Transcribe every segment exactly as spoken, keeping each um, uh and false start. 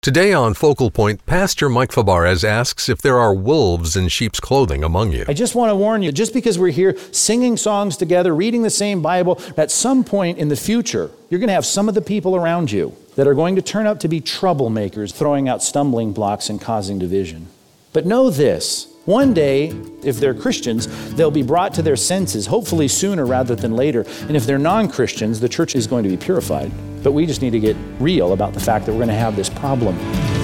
Today on Focal Point, Pastor Mike Fabarez asks if there are wolves in sheep's clothing among you. I just want to warn you, just because we're here singing songs together, reading the same Bible, at some point in the future, you're going to have some of the people around you that are going to turn out to be troublemakers, throwing out stumbling blocks and causing division. But know this, one day, if they're Christians, they'll be brought to their senses, hopefully sooner rather than later. And if they're non-Christians, the church is going to be purified. But we just need to get real about the fact that we're going to have this problem.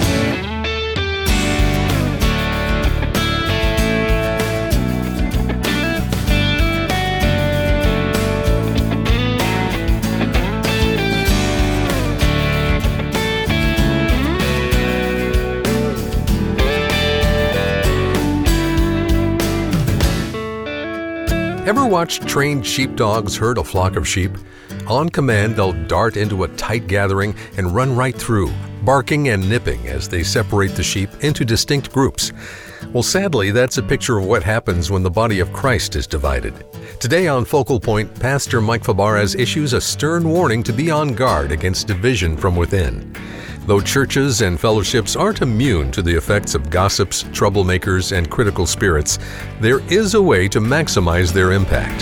Ever watched trained sheepdogs herd a flock of sheep? On command, they'll dart into a tight gathering and run right through, barking and nipping as they separate the sheep into distinct groups. Well, sadly, that's a picture of what happens when the body of Christ is divided. Today on Focal Point, Pastor Mike Fabarez issues a stern warning to be on guard against division from within. Though churches and fellowships aren't immune to the effects of gossips, troublemakers, and critical spirits, there is a way to maximize their impact.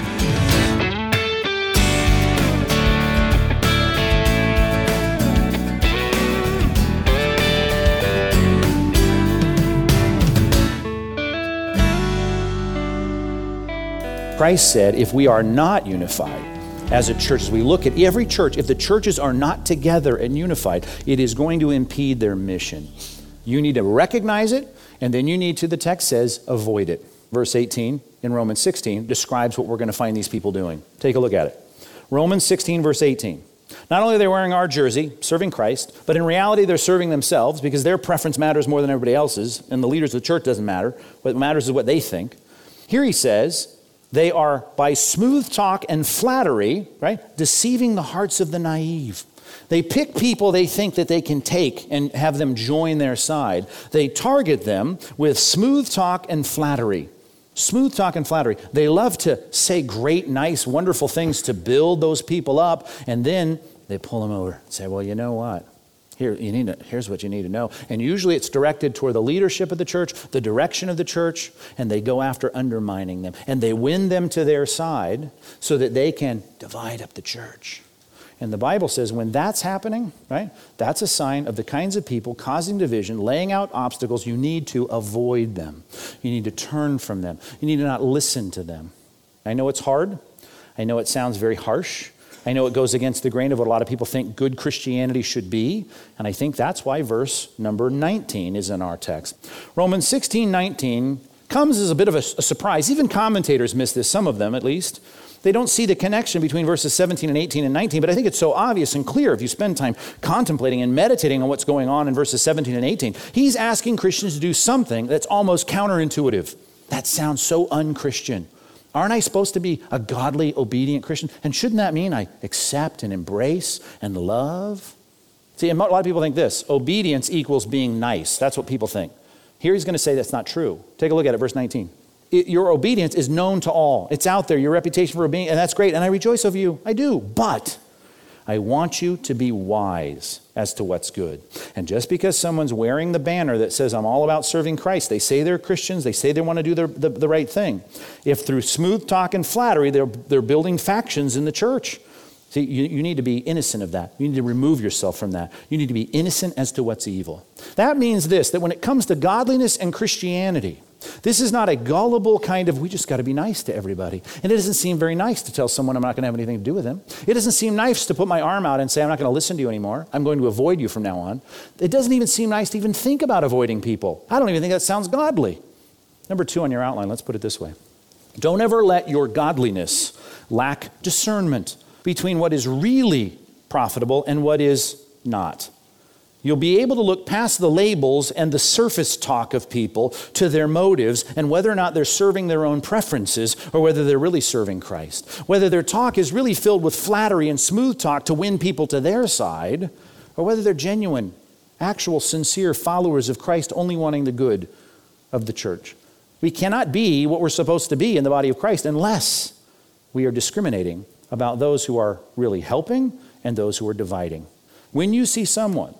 Christ said, if we are not unified as a church, as we look at every church, if the churches are not together and unified, it is going to impede their mission. You need to recognize it, and then you need to, the text says, avoid it. Verse eighteen in Romans sixteen describes what we're going to find these people doing. Take a look at it. Romans sixteen, verse eighteen. Not only are they wearing our jersey, serving Christ, but in reality they're serving themselves because their preference matters more than everybody else's, and the leaders of the church doesn't matter. What matters is what they think. Here he says, they are, by smooth talk and flattery, right, deceiving the hearts of the naive. They pick people they think that they can take and have them join their side. They target them with smooth talk and flattery. Smooth talk and flattery. They love to say great, nice, wonderful things to build those people up, and then they pull them over and say, well, you know what? Here, you need to, here's what you need to know. And usually it's directed toward the leadership of the church, the direction of the church, and they go after undermining them. And they win them to their side so that they can divide up the church. And the Bible says when that's happening, right, that's a sign of the kinds of people causing division, laying out obstacles. You need to avoid them. You need to turn from them. You need to not listen to them. I know it's hard. I know it sounds very harsh. I know it goes against the grain of what a lot of people think good Christianity should be, and I think that's why verse number nineteen is in our text. Romans sixteen nineteen comes as a bit of a, a surprise. Even commentators miss this, some of them at least. They don't see the connection between verses seventeen and eighteen and nineteen, but I think it's so obvious and clear if you spend time contemplating and meditating on what's going on in verses seventeen and eighteen. He's asking Christians to do something that's almost counterintuitive. That sounds so un-Christian. Aren't I supposed to be a godly, obedient Christian? And shouldn't that mean I accept and embrace and love? See, a lot of people think this, obedience equals being nice. That's what people think. Here he's going to say that's not true. Take a look at it, verse nineteen. It, your obedience is known to all. It's out there, your reputation for obedience, and that's great, and I rejoice over you. I do, but I want you to be wise as to what's good. And just because someone's wearing the banner that says, I'm all about serving Christ, they say they're Christians, they say they want to do their, the, the right thing. If through smooth talk and flattery, they're, they're building factions in the church, see, you, you need to be innocent of that. You need to remove yourself from that. You need to be innocent as to what's evil. That means this, that when it comes to godliness and Christianity, this is not a gullible kind of, we just got to be nice to everybody. And it doesn't seem very nice to tell someone I'm not going to have anything to do with them. It doesn't seem nice to put my arm out and say, I'm not going to listen to you anymore. I'm going to avoid you from now on. It doesn't even seem nice to even think about avoiding people. I don't even think that sounds godly. Number two on your outline, let's put it this way. Don't ever let your godliness lack discernment between what is really profitable and what is not. You'll be able to look past the labels and the surface talk of people to their motives and whether or not they're serving their own preferences or whether they're really serving Christ. Whether their talk is really filled with flattery and smooth talk to win people to their side or whether they're genuine, actual, sincere followers of Christ only wanting the good of the church. We cannot be what we're supposed to be in the body of Christ unless we are discriminating about those who are really helping and those who are dividing. When you see someone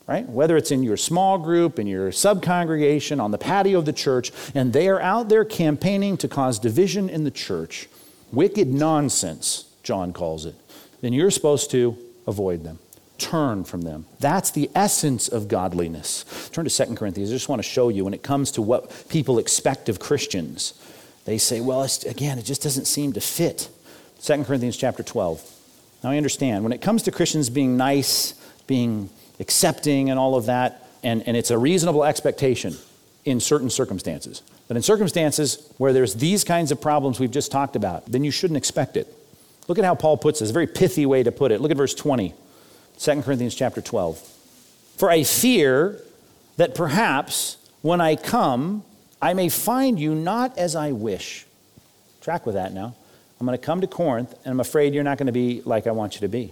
right? Whether it's in your small group, in your sub-congregation, on the patio of the church, and they are out there campaigning to cause division in the church, wicked nonsense, John calls it, then you're supposed to avoid them. Turn from them. That's the essence of godliness. Turn to Second Corinthians. I just want to show you when it comes to what people expect of Christians. They say, well, it's, again, it just doesn't seem to fit. Second Corinthians chapter twelve. Now I understand, when it comes to Christians being nice, being accepting and all of that, and, and it's a reasonable expectation in certain circumstances. But in circumstances where there's these kinds of problems we've just talked about, then you shouldn't expect it. Look at how Paul puts this, a very pithy way to put it. Look at verse twenty. Second Corinthians chapter twelve. For I fear that perhaps when I come, I may find you not as I wish. Track with that now. I'm going to come to Corinth, and I'm afraid you're not going to be like I want you to be.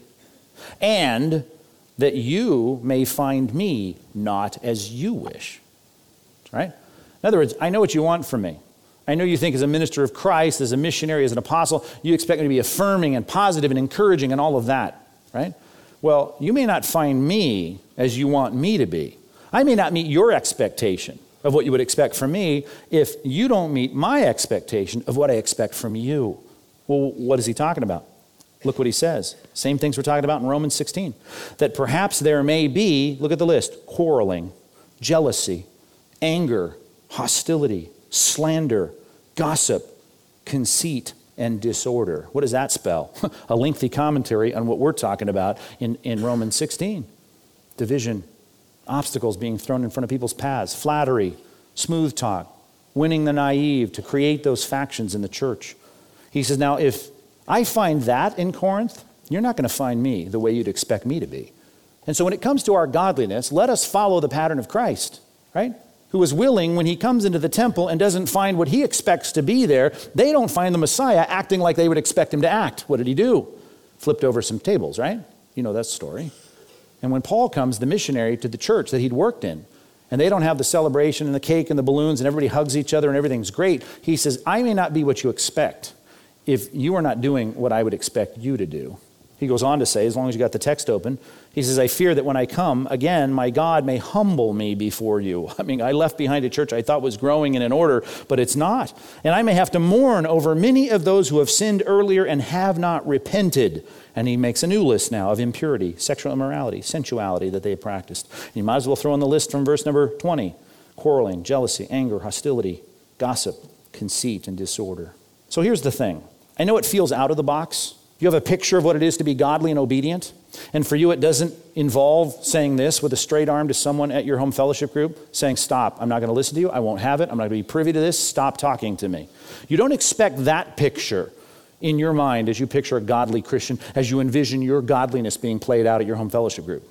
And that you may find me not as you wish. Right? In other words, I know what you want from me. I know you think as a minister of Christ, as a missionary, as an apostle, you expect me to be affirming and positive and encouraging and all of that. Right? Well, you may not find me as you want me to be. I may not meet your expectation of what you would expect from me if you don't meet my expectation of what I expect from you. Well, what is he talking about? Look what he says. Same things we're talking about in Romans sixteen. That perhaps there may be, look at the list, quarreling, jealousy, anger, hostility, slander, gossip, conceit, and disorder. What does that spell? A lengthy commentary on what we're talking about in, in Romans sixteen. Division, obstacles being thrown in front of people's paths, flattery, smooth talk, winning the naive to create those factions in the church. He says, now if I find that in Corinth, you're not going to find me the way you'd expect me to be. And so when it comes to our godliness, let us follow the pattern of Christ, right? Who is willing when he comes into the temple and doesn't find what he expects to be there, they don't find the Messiah acting like they would expect him to act. What did he do? Flipped over some tables, right? You know that story. And when Paul comes, the missionary, to the church that he'd worked in, and they don't have the celebration and the cake and the balloons and everybody hugs each other and everything's great, he says, I may not be what you expect if you are not doing what I would expect you to do. He goes on to say, as long as you got the text open, he says, I fear that when I come, again, my God may humble me before you. I mean, I left behind a church I thought was growing and in order, but it's not. And I may have to mourn over many of those who have sinned earlier and have not repented. And he makes a new list now of impurity, sexual immorality, sensuality that they have practiced. And you might as well throw in the list from verse number twenty. Quarreling, jealousy, anger, hostility, gossip, conceit, and disorder. So here's the thing. I know it feels out of the box. You have a picture of what it is to be godly and obedient. And for you, it doesn't involve saying this with a straight arm to someone at your home fellowship group, saying, stop, I'm not going to listen to you. I won't have it. I'm not going to be privy to this. Stop talking to me. You don't expect that picture in your mind as you picture a godly Christian, as you envision your godliness being played out at your home fellowship group.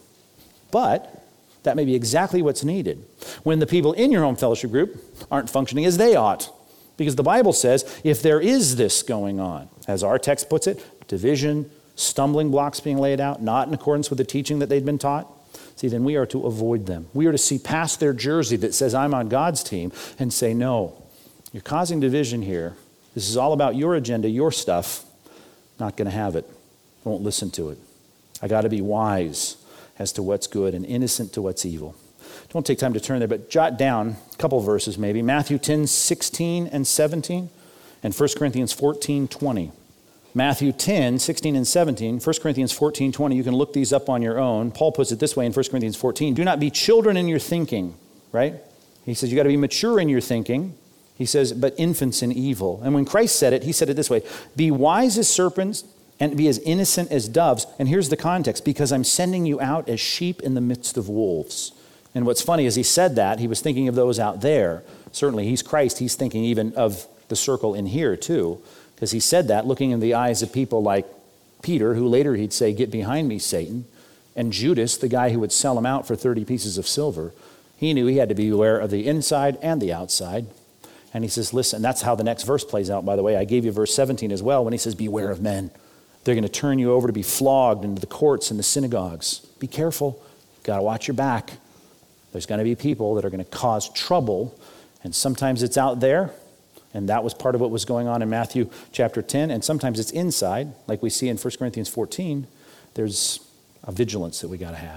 But that may be exactly what's needed when the people in your home fellowship group aren't functioning as they ought. Because the Bible says, if there is this going on, as our text puts it, division, stumbling blocks being laid out, not in accordance with the teaching that they'd been taught, see, then we are to avoid them. We are to see past their jersey that says, I'm on God's team, and say, no, you're causing division here. This is all about your agenda, your stuff. Not going to have it. Won't listen to it. I got to be wise as to what's good and innocent to what's evil. Don't take time to turn there, but jot down a couple verses maybe. Matthew ten, sixteen and seventeen, and First Corinthians fourteen, twenty. Matthew ten, sixteen and seventeen, First Corinthians fourteen, twenty. You can look these up on your own. Paul puts it this way in First Corinthians fourteen. Do not be children in your thinking, right? He says you got to be mature in your thinking. He says, but infants in evil. And when Christ said it, he said it this way, be wise as serpents and be as innocent as doves. And here's the context, because I'm sending you out as sheep in the midst of wolves. And what's funny is he said that, he was thinking of those out there. Certainly, he's Christ. He's thinking even of the circle in here, too. Because he said that looking in the eyes of people like Peter, who later he'd say, get behind me, Satan. And Judas, the guy who would sell him out for thirty pieces of silver. He knew he had to be aware of the inside and the outside. And he says, listen, that's how the next verse plays out, by the way. I gave you verse seventeen as well when he says, beware of men. They're going to turn you over to be flogged into the courts and the synagogues. Be careful. You've got to watch your back. There's going to be people that are going to cause trouble, and sometimes it's out there, and that was part of what was going on in Matthew chapter ten, and sometimes it's inside, like we see in First Corinthians fourteen. There's a vigilance that we got to have.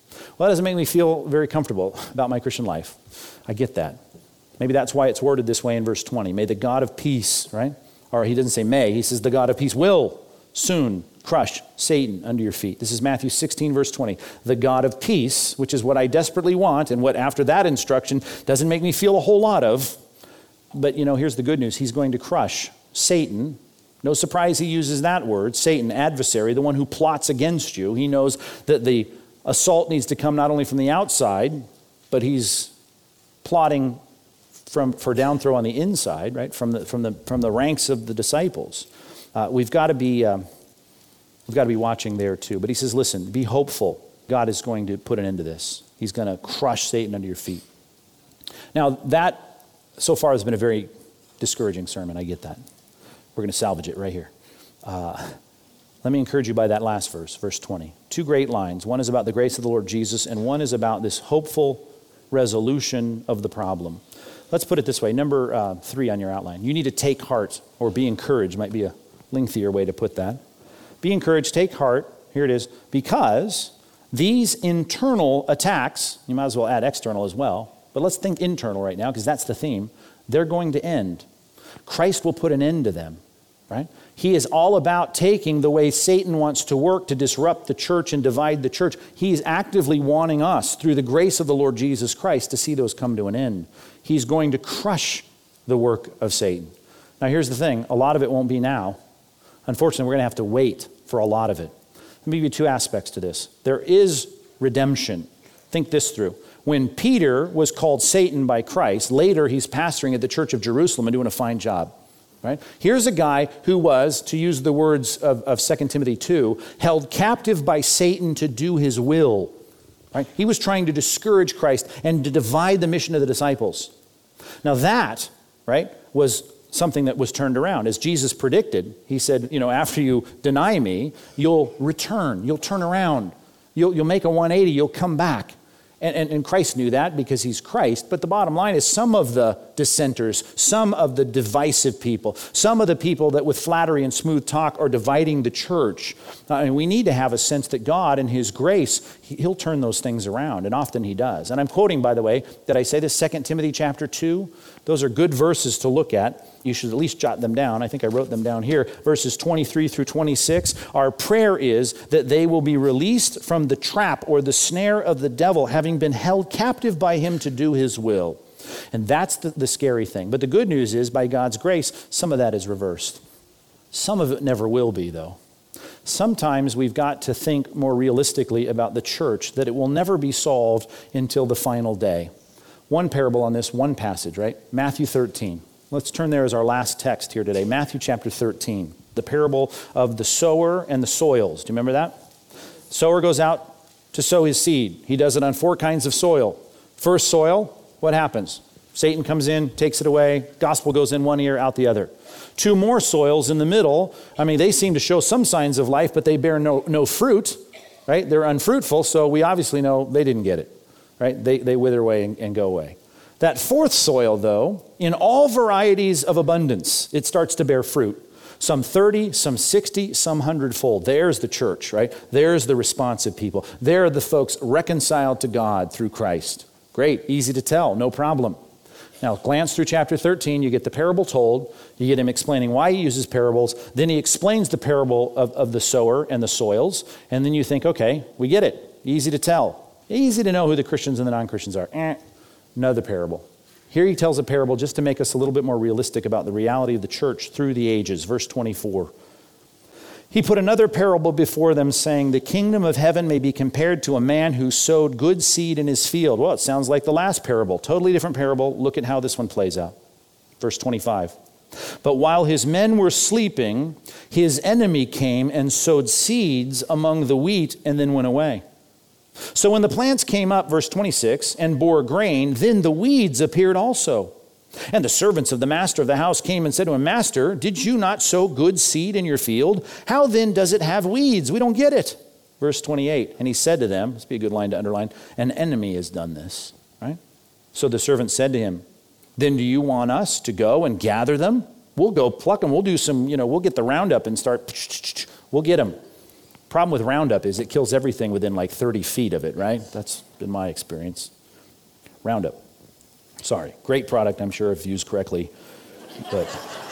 Well, that doesn't make me feel very comfortable about my Christian life. I get that. Maybe that's why it's worded this way in verse twenty. May the God of peace, right? Or he doesn't say may, he says the God of peace will soon crush Satan under your feet. This is Matthew sixteen, verse twenty. The God of peace, which is what I desperately want, and what after that instruction doesn't make me feel a whole lot of. But, you know, here's the good news. He's going to crush Satan. No surprise he uses that word, Satan, adversary, the one who plots against you. He knows that the assault needs to come not only from the outside, but he's plotting from for down throw on the inside, right? From the from the from the ranks of the disciples. Uh, we've got to be um, we've got to be watching there too. But he says, listen, be hopeful. God is going to put an end to this. He's going to crush Satan under your feet. Now that so far has been a very discouraging sermon. I get that. We're going to salvage it right here. Uh, let me encourage you by that last verse, verse twenty. Two great lines. One is about the grace of the Lord Jesus, and one is about this hopeful resolution of the problem. Let's put it this way. Number uh, three on your outline. You need to take heart, or be encouraged, might be a lengthier way to put that. Be encouraged, take heart, here it is, because these internal attacks, you might as well add external as well, but let's think internal right now because that's the theme, they're going to end. Christ will put an end to them, right? He is all about taking the way Satan wants to work to disrupt the church and divide the church. He is actively wanting us, through the grace of the Lord Jesus Christ, to see those come to an end. He's going to crush the work of Satan. Now here's the thing, a lot of it won't be now. Unfortunately, we're going to have to wait for a lot of it. Let me give you two aspects to this. There is redemption. Think this through. When Peter was called Satan by Christ, later he's pastoring at the church of Jerusalem and doing a fine job. Right? Here's a guy who was, to use the words of, of Second Timothy two, held captive by Satan to do his will. Right? He was trying to discourage Christ and to divide the mission of the disciples. Now that, right, was something that was turned around. As Jesus predicted, he said, you know, after you deny me, you'll return, you'll turn around, you'll, you'll make a one eighty, you'll come back. And, and, and Christ knew that because he's Christ. But the bottom line is some of the dissenters, some of the divisive people, some of the people that with flattery and smooth talk are dividing the church. Uh, and we need to have a sense that God in his grace, he, he'll turn those things around. And often he does. And I'm quoting, by the way, did I say this? Second Timothy chapter two? Those are good verses to look at. You should at least jot them down. I think I wrote them down here. Verses twenty-three through twenty-six. Our prayer is that they will be released from the trap or the snare of the devil, having been held captive by him to do his will. And that's the, the scary thing. But the good news is, by God's grace, some of that is reversed. Some of it never will be, though. Sometimes we've got to think more realistically about the church, that it will never be solved until the final day. One parable on this, one passage, right? Matthew thirteen. Let's turn there as our last text here today. Matthew chapter thirteen, the parable of the sower and the soils. Do you remember that? Sower goes out to sow his seed. He does it on four kinds of soil. First soil, what happens? Satan comes in, takes it away. Gospel goes in one ear, out the other. Two more soils in the middle. I mean, they seem to show some signs of life, but they bear no, no fruit, right? They're unfruitful, so we obviously know they didn't get it, right? They, they wither away and, and go away. That fourth soil, though, in all varieties of abundance, it starts to bear fruit. Some thirty, some sixty, some hundredfold. There's the church, right? There's the responsive people. There are the folks reconciled to God through Christ. Great, easy to tell, no problem. Now, glance through chapter thirteen, you get the parable told. You get him explaining why he uses parables. Then he explains the parable of, of the sower and the soils. And then you think, okay, we get it. Easy to tell. Easy to know who the Christians and the non-Christians are. Eh. Another parable. Here he tells a parable just to make us a little bit more realistic about the reality of the church through the ages. Verse twenty-four. He put another parable before them, saying, the kingdom of heaven may be compared to a man who sowed good seed in his field. Well, it sounds like the last parable. Totally different parable. Look at how this one plays out. Verse twenty-five. But while his men were sleeping, his enemy came and sowed seeds among the wheat and then went away. So when the plants came up, verse twenty-six, and bore grain, then the weeds appeared also. And the servants of the master of the house came and said to him, Master, did you not sow good seed in your field? How then does it have weeds? We don't get it. Verse twenty-eight, and he said to them, this would be a good line to underline, an enemy has done this, right? So the servant said to him, then do you want us to go and gather them? We'll go pluck them. We'll do some, you know, we'll get the roundup and start, we'll get them. Problem with Roundup is it kills everything within like thirty feet of it, right? That's been my experience. Roundup. Sorry. Great product, I'm sure, if used correctly. But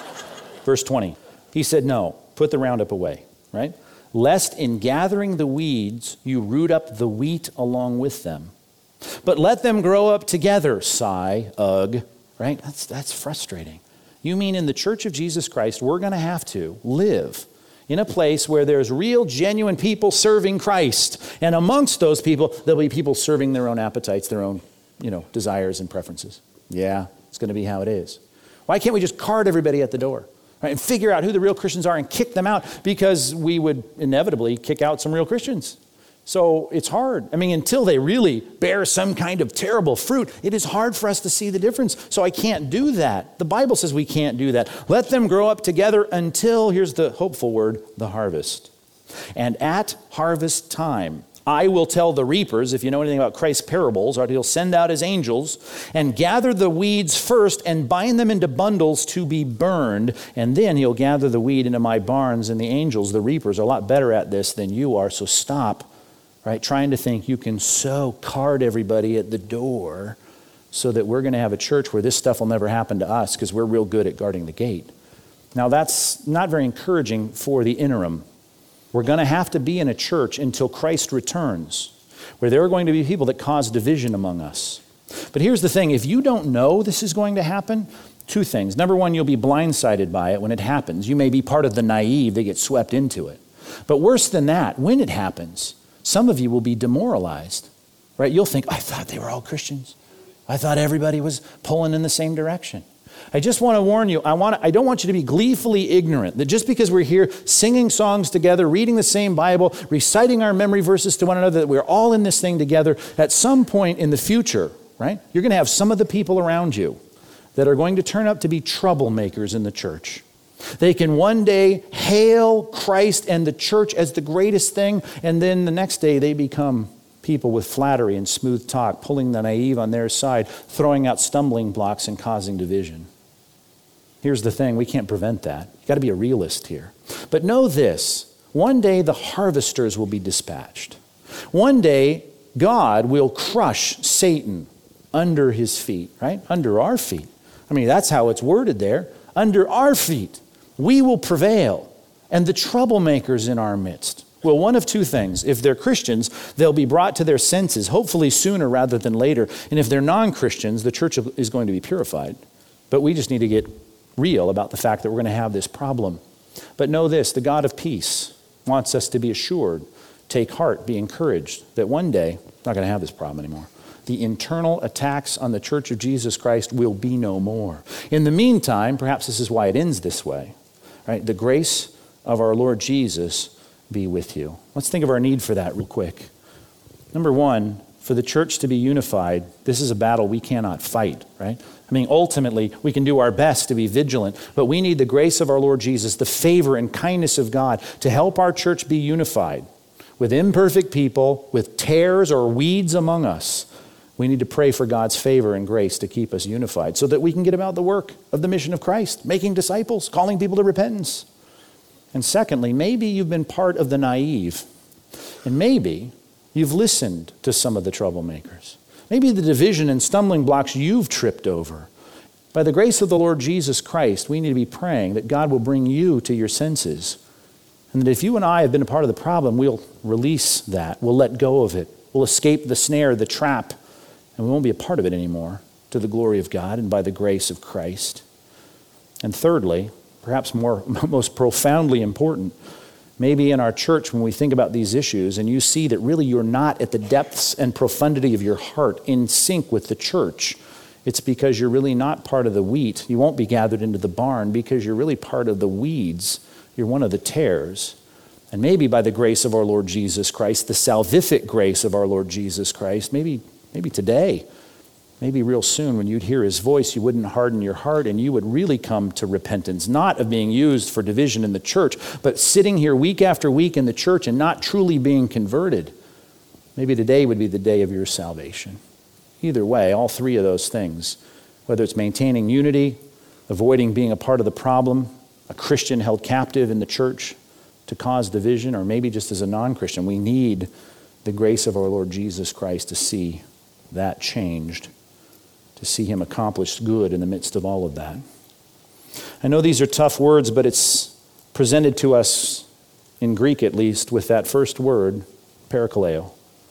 verse twenty, he said, no, put the Roundup away, right? Lest in gathering the weeds, you root up the wheat along with them. But let them grow up together, sigh, ugh, right? That's, that's frustrating. You mean in the Church of Jesus Christ, we're going to have to live in a place where there's real, genuine people serving Christ. And amongst those people, there'll be people serving their own appetites, their own, you know, desires and preferences. Yeah, it's going to be how it is. Why can't we just card everybody at the door, right, and figure out who the real Christians are and kick them out? Because we would inevitably kick out some real Christians. So it's hard. I mean, until they really bear some kind of terrible fruit, it is hard for us to see the difference. So I can't do that. The Bible says we can't do that. Let them grow up together until, here's the hopeful word, the harvest. And at harvest time, I will tell the reapers, if you know anything about Christ's parables, right, he'll send out his angels and gather the weeds first and bind them into bundles to be burned. And then he'll gather the wheat into my barns. And the angels, the reapers, are a lot better at this than you are. So stop. Right, trying to think you can so card everybody at the door so that we're going to have a church where this stuff will never happen to us because we're real good at guarding the gate. Now that's not very encouraging for the interim. We're going to have to be in a church until Christ returns, where there are going to be people that cause division among us. But here's the thing, if you don't know this is going to happen, two things. Number one, you'll be blindsided by it when it happens. You may be part of the naive that get swept into it. But worse than that, when it happens, some of you will be demoralized, right? You'll think, I thought they were all Christians. I thought everybody was pulling in the same direction. I just want to warn you, I, want to, I don't want you to be gleefully ignorant that just because we're here singing songs together, reading the same Bible, reciting our memory verses to one another, that we're all in this thing together, at some point in the future, right? You're going to have some of the people around you that are going to turn up to be troublemakers in the church. They can one day hail Christ and the church as the greatest thing, and then the next day they become people with flattery and smooth talk, pulling the naive on their side, throwing out stumbling blocks and causing division. Here's the thing, we can't prevent that. You've got to be a realist here. But know this, one day the harvesters will be dispatched. One day God will crush Satan under his feet, right? Under our feet. I mean, that's how it's worded there. Under our feet. We will prevail, and the troublemakers in our midst. Well, one of two things. If they're Christians, they'll be brought to their senses, hopefully sooner rather than later. And if they're non-Christians, the church is going to be purified. But we just need to get real about the fact that we're going to have this problem. But know this, the God of peace wants us to be assured, take heart, be encouraged, that one day, we're not going to have this problem anymore. The internal attacks on the Church of Jesus Christ will be no more. In the meantime, perhaps this is why it ends this way, right? The grace of our Lord Jesus be with you. Let's think of our need for that real quick. Number one, for the church to be unified, this is a battle we cannot fight, right? I mean, ultimately, we can do our best to be vigilant, but we need the grace of our Lord Jesus, the favor and kindness of God to help our church be unified with imperfect people, with tares or weeds among us. We need to pray for God's favor and grace to keep us unified so that we can get about the work of the mission of Christ, making disciples, calling people to repentance. And secondly, maybe you've been part of the naive, and maybe you've listened to some of the troublemakers. Maybe the division and stumbling blocks you've tripped over. By the grace of the Lord Jesus Christ, we need to be praying that God will bring you to your senses, and that if you and I have been a part of the problem, we'll release that, we'll let go of it, we'll escape the snare, the trap, and we won't be a part of it anymore, to the glory of God and by the grace of Christ. And thirdly, perhaps more, most profoundly important, maybe in our church when we think about these issues and you see that really you're not at the depths and profundity of your heart in sync with the church, it's because you're really not part of the wheat. You won't be gathered into the barn because you're really part of the weeds. You're one of the tares. And maybe by the grace of our Lord Jesus Christ, the salvific grace of our Lord Jesus Christ, maybe Maybe today, maybe real soon when you'd hear his voice, you wouldn't harden your heart and you would really come to repentance, not of being used for division in the church, but sitting here week after week in the church and not truly being converted. Maybe today would be the day of your salvation. Either way, all three of those things, whether it's maintaining unity, avoiding being a part of the problem, a Christian held captive in the church, to cause division, or maybe just as a non-Christian, we need the grace of our Lord Jesus Christ to see that changed, to see him accomplish good in the midst of all of that. I know these are tough words, but it's presented to us, in Greek at least, with that first word, parakaleo.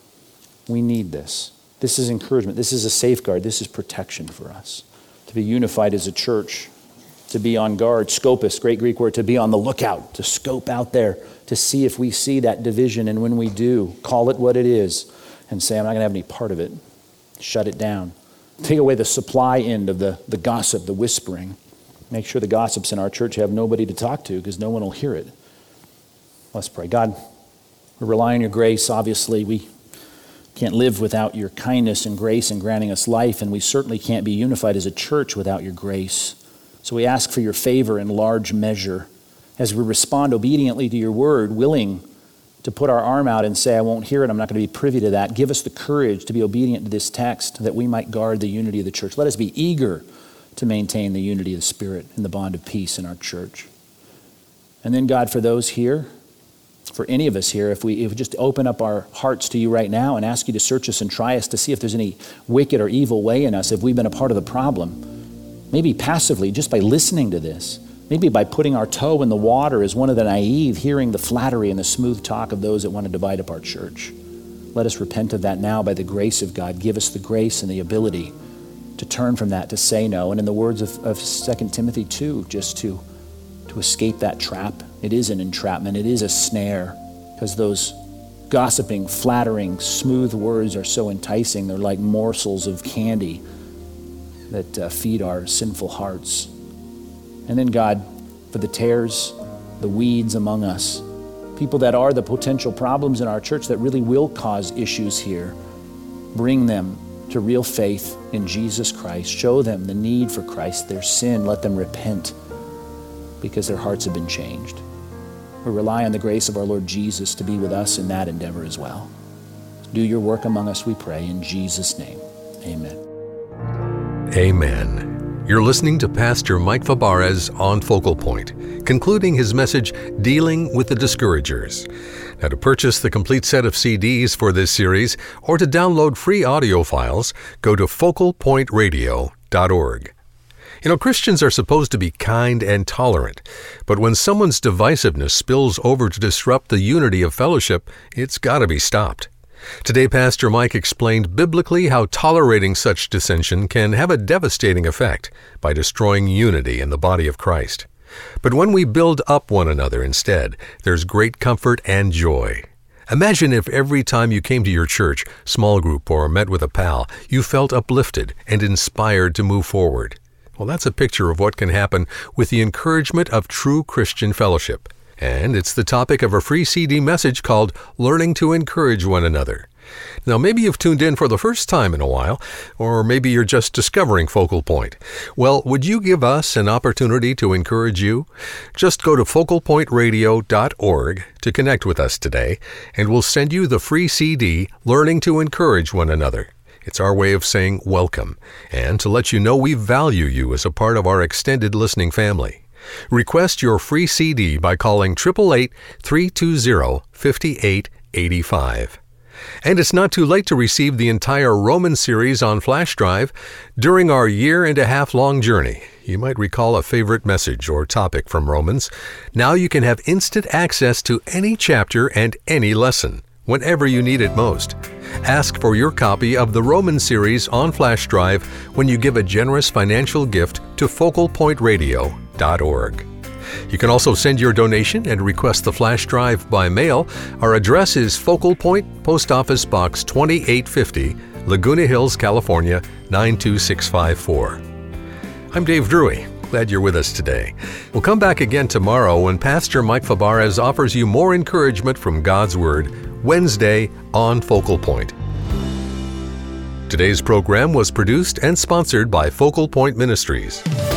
We need this. This is encouragement. This is a safeguard. This is protection for us. To be unified as a church, to be on guard, scopus, great Greek word, to be on the lookout, to scope out there, to see if we see that division, and when we do, call it what it is, and say, I'm not going to have any part of it. Shut it down. Take away the supply end of the, the gossip, the whispering. Make sure the gossips in our church have nobody to talk to, because no one will hear it. Let's pray. God, we rely on your grace. Obviously, we can't live without your kindness and grace in granting us life, and we certainly can't be unified as a church without your grace. So we ask for your favor in large measure as we respond obediently to your word, willing to put our arm out and say, I won't hear it, I'm not going to be privy to that. Give us the courage to be obedient to this text that we might guard the unity of the church. Let us be eager to maintain the unity of the Spirit and the bond of peace in our church. And then, God, for those here, for any of us here, if we, if we just open up our hearts to you right now and ask you to search us and try us to see if there's any wicked or evil way in us, if we've been a part of the problem, maybe passively, just by listening to this, maybe by putting our toe in the water as one of the naive, hearing the flattery and the smooth talk of those that want to divide up our church. Let us repent of that now by the grace of God. Give us the grace and the ability to turn from that, to say no. And in the words of, of Second Timothy two, just to, to escape that trap. It is an entrapment. It is a snare, because those gossiping, flattering, smooth words are so enticing. They're like morsels of candy that uh, feed our sinful hearts. And then, God, for the tares, the weeds among us, people that are the potential problems in our church that really will cause issues here, bring them to real faith in Jesus Christ. Show them the need for Christ, their sin. Let them repent, because their hearts have been changed. We rely on the grace of our Lord Jesus to be with us in that endeavor as well. Do your work among us, we pray, in Jesus' name. Amen. Amen. You're listening to Pastor Mike Fabarez on Focal Point, concluding his message, Dealing with the Discouragers. Now, to purchase the complete set of C Ds for this series or to download free audio files, go to focal point radio dot org. You know, Christians are supposed to be kind and tolerant, but when someone's divisiveness spills over to disrupt the unity of fellowship, it's got to be stopped. Today, Pastor Mike explained biblically how tolerating such dissension can have a devastating effect by destroying unity in the body of Christ. But when we build up one another instead, there's great comfort and joy. Imagine if every time you came to your church, small group, or met with a pal, you felt uplifted and inspired to move forward. Well, that's a picture of what can happen with the encouragement of true Christian fellowship. And it's the topic of a free C D message called Learning to Encourage One Another. Now, maybe you've tuned in for the first time in a while, or maybe you're just discovering Focal Point. Well, would you give us an opportunity to encourage you? Just go to focal point radio dot org to connect with us today, and we'll send you the free C D, Learning to Encourage One Another. It's our way of saying welcome, and to let you know we value you as a part of our extended listening family. Request your free C D by calling eight eight eight, three two zero, five eight eight five. And it's not too late to receive the entire Romans series on flash drive. During our year and a half long journey, you might recall a favorite message or topic from Romans. Now you can have instant access to any chapter and any lesson, whenever you need it most. Ask for your copy of the Romans series on flash drive when you give a generous financial gift to focal point radio dot org. You can also send your donation and request the flash drive by mail. Our address is Focal Point, Post Office Box twenty-eight fifty, Laguna Hills, California, nine two six five four. I'm Dave Drury. Glad you're with us today. We'll come back again tomorrow when Pastor Mike Fabarez offers you more encouragement from God's Word, Wednesday on Focal Point. Today's program was produced and sponsored by Focal Point Ministries.